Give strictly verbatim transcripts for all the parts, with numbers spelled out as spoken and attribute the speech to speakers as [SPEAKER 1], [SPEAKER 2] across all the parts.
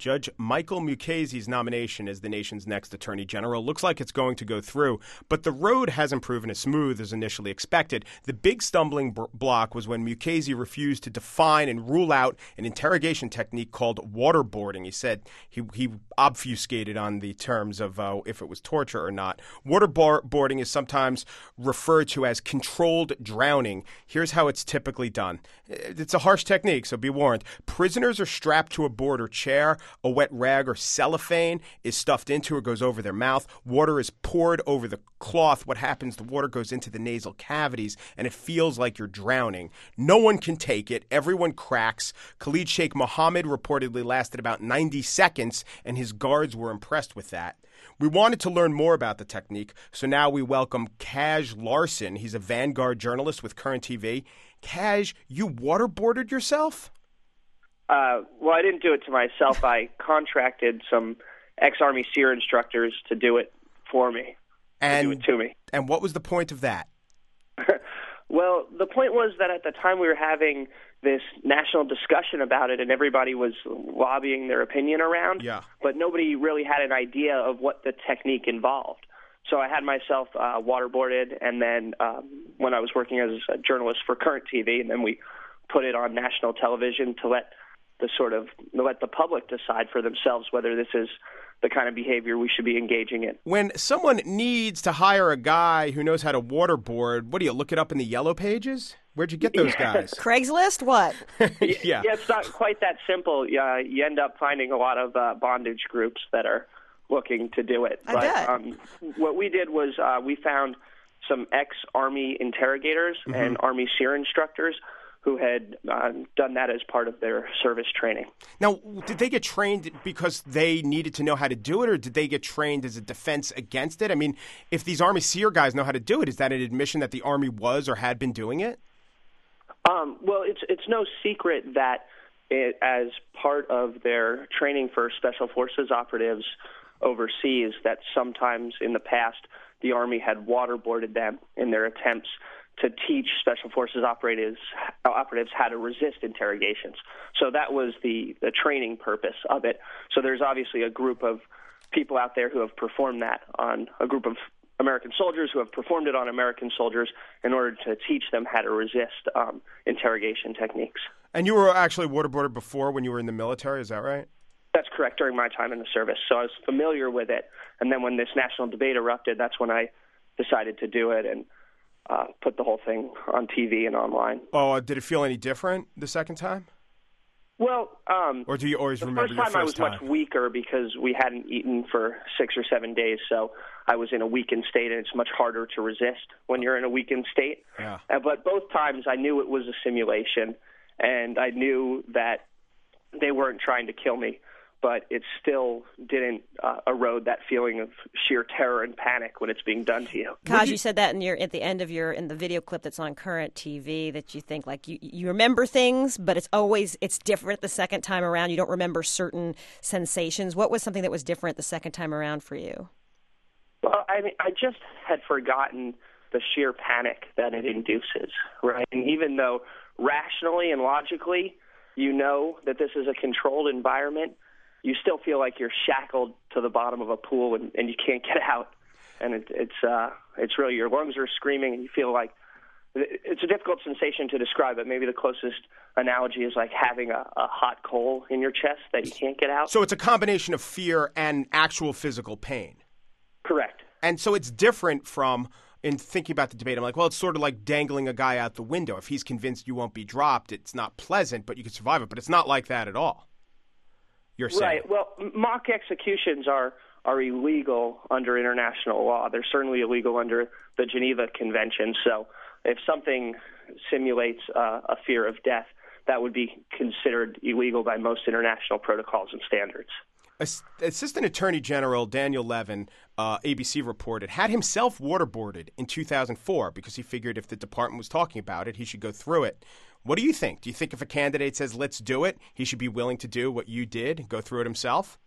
[SPEAKER 1] Judge Michael Mukasey's nomination as the nation's next attorney general looks like it's going to go through, but the road hasn't proven as smooth as initially expected. The big stumbling b- block was when Mukasey refused to define and rule out an interrogation technique called waterboarding. He said he, he obfuscated on the terms of uh, if it was torture or not. Waterboarding is sometimes referred to as controlled drowning. Here's how it's typically done. It's a harsh technique, so be warned. Prisoners are strapped to a board or chair. A wet rag or cellophane is stuffed into or goes over their mouth. Water is poured over the cloth. What happens, the water goes into the nasal cavities, and it feels like you're drowning. No one can take it. Everyone cracks. Khalid Sheikh Mohammed reportedly lasted about ninety seconds, and his guards were impressed with that. We wanted to learn more about the technique, so now we welcome Kaj Larson. He's a Vanguard journalist with Current T V. Kaj, you waterboarded yourself?
[SPEAKER 2] Uh, well, I didn't do it to myself. I contracted some ex-Army SEER instructors to do it for me,
[SPEAKER 1] and,
[SPEAKER 2] to do it to me.
[SPEAKER 1] And what was the point of that?
[SPEAKER 2] Well, the point was that at the time we were having this national discussion about it, and everybody was lobbying their opinion around,
[SPEAKER 1] yeah.
[SPEAKER 2] but nobody really had an idea of what the technique involved. So I had myself uh, waterboarded, and then um, when I was working as a journalist for Current T V, and then we put it on national television to let the sort of let the public decide for themselves whether this is the kind of behavior we should be engaging in.
[SPEAKER 1] When someone needs to hire a guy who knows how to waterboard, what do you look it up in the yellow pages? Where'd you get those guys?
[SPEAKER 3] Craigslist? What?
[SPEAKER 1] yeah.
[SPEAKER 2] yeah, it's not quite that simple. Uh, you end up finding a lot of uh, bondage groups that are looking to do it.
[SPEAKER 3] I
[SPEAKER 2] but
[SPEAKER 3] bet.
[SPEAKER 2] Um, what we did was uh, we found some ex-Army interrogators mm-hmm. and Army SEER instructors who had uh, done that as part of their service training.
[SPEAKER 1] Now, did they get trained because they needed to know how to do it, or did they get trained as a defense against it? I mean, if these Army SEER guys know how to do it, is that an admission that the Army was or had been doing it?
[SPEAKER 2] Um, well, it's it's no secret that it, as part of their training for Special Forces operatives overseas, that sometimes in the past the Army had waterboarded them in their attempts to teach Special Forces operatives operatives how to resist interrogations. So that was the, the training purpose of it. So there's obviously a group of people out there who have performed that on a group of American soldiers who have performed it on American soldiers in order to teach them how to resist um, interrogation techniques.
[SPEAKER 1] And you were actually waterboarded before when you were in the military, is that right?
[SPEAKER 2] That's correct, during my time in the service. So I was familiar with it. And then when this national debate erupted, that's when I decided to do it and Uh, put the whole thing on T V and online.
[SPEAKER 1] Oh, did it feel any different the second time?
[SPEAKER 2] Well, um,
[SPEAKER 1] or do you always
[SPEAKER 2] the
[SPEAKER 1] remember
[SPEAKER 2] first
[SPEAKER 1] your
[SPEAKER 2] time
[SPEAKER 1] first
[SPEAKER 2] I was
[SPEAKER 1] time?
[SPEAKER 2] much weaker because we hadn't eaten for six or seven days, so I was in a weakened state, and it's much harder to resist when you're in a weakened state.
[SPEAKER 1] Yeah.
[SPEAKER 2] Uh, but both times I knew it was a simulation, and I knew that they weren't trying to kill me. But it still didn't uh, erode that feeling of sheer terror and panic when it's being done to you.
[SPEAKER 3] Kaj, you said that in your at the end of your in the video clip that's on Current T V that you think like you you remember things, but it's always it's different the second time around. You don't remember certain sensations. What was something that was different the second time around for you?
[SPEAKER 2] Well, I mean, I just had forgotten the sheer panic that it induces, right? And even though rationally and logically you know that this is a controlled environment, you still feel like you're shackled to the bottom of a pool and, and you can't get out. And it, it's uh, it's really, your lungs are screaming and you feel like, it's a difficult sensation to describe, but maybe the closest analogy is like having a, a hot coal in your chest that you can't get out.
[SPEAKER 1] So it's a combination of fear and actual physical pain.
[SPEAKER 2] Correct.
[SPEAKER 1] And so it's different from, in thinking about the debate, I'm like, well, it's sort of like dangling a guy out the window. If he's convinced you won't be dropped, it's not pleasant, but you can survive it. But it's not like that at all. You're saying.
[SPEAKER 2] Right. Well, mock executions are, are illegal under international law. They're certainly illegal under the Geneva Convention. So if something simulates uh, a fear of death, that would be considered illegal by most international protocols and standards.
[SPEAKER 1] Assistant Attorney General Daniel Levin, uh, A B C reported, had himself waterboarded in two thousand four because he figured if the department was talking about it, he should go through it. What do you think? Do you think if a candidate says, let's do it, he should be willing to do what you did, go through it himself?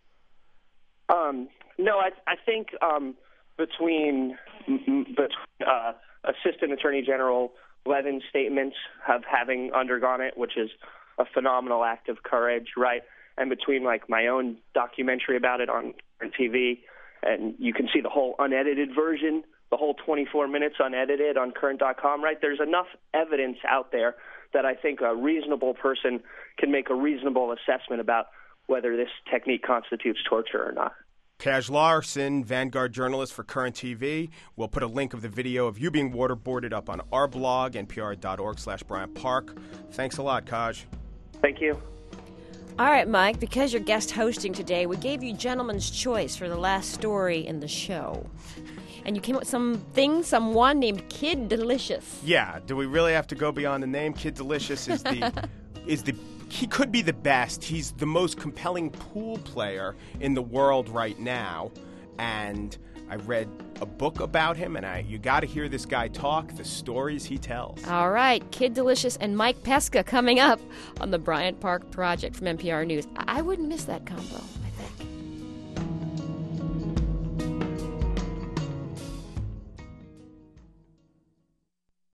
[SPEAKER 2] Um, no, I, I think um, between, between uh, Assistant Attorney General Levin's statements of having undergone it, which is a phenomenal act of courage, right, and between like my own documentary about it on T V, and you can see the whole unedited version, the whole twenty-four minutes unedited on current dot com, right? There's enough evidence out there that I think a reasonable person can make a reasonable assessment about whether this technique constitutes torture or not.
[SPEAKER 1] Kaj Larson, Vanguard journalist for Current T V. We'll put a link of the video of you being waterboarded up on our blog, N P R dot org slash Bryant Park. Thanks a lot, Kaj.
[SPEAKER 2] Thank you.
[SPEAKER 3] All right, Mike, because you're guest hosting today, we gave you gentleman's choice for the last story in the show. And you came up with something, someone named Kid Delicious.
[SPEAKER 1] Yeah, do we really have to go beyond the name? Kid Delicious is the is the he could be the best. He's the most compelling pool player in the world right now. And I read a book about him, and I you got to hear this guy talk, the stories he tells.
[SPEAKER 3] All right, Kid Delicious and Mike Pesca coming up on the Bryant Park Project from N P R News. I wouldn't miss that combo, I think.